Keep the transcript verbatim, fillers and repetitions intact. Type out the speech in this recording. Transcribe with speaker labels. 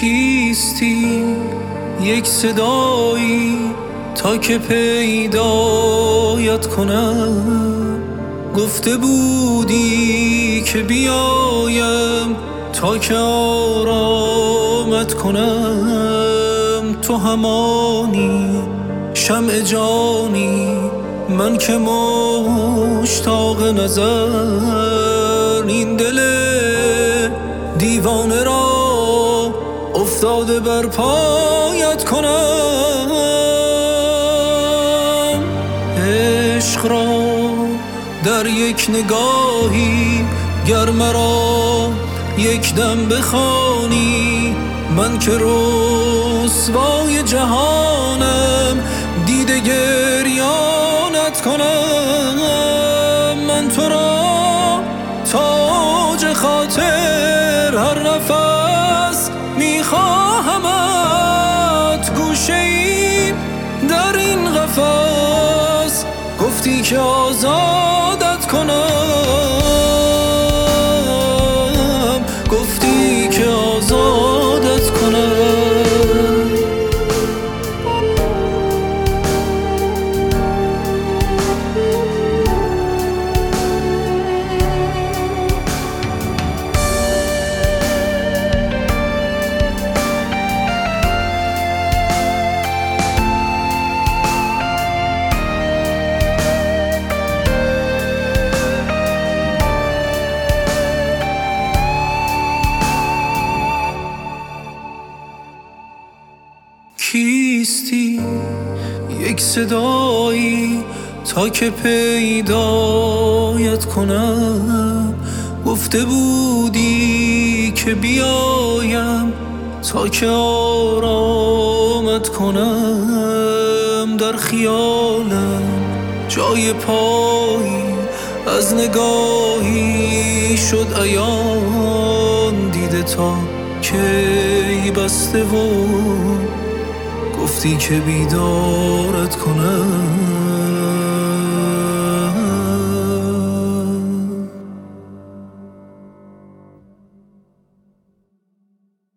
Speaker 1: کیستی یک صدایی تا که پیدایت کنم، گفته بودی که بیایم تا که آرامت کنم. تو همانی شمع جانی، من که مشتاق نظر، این دل دیوانه را افتاده بر پایت کنم. عشق را در یک نگاهی گر مرا یک دم بخوانی، من که رسوای جهانم دیده گریانت کنم. من تو را تاج خاطر هر نفس میخواهمت، گوشه ای در این قفس گفتی که آزادت کنم، گفتی که آزادت کنم. کیستی یک صدایی تا که پیدایت کنم، گفته بودی که بیایم تا که آرامت کنم. در خیالم جای پایی از نگاهی شد عیان، دیده تا کی بسته و گفتی که بیدارت کنم.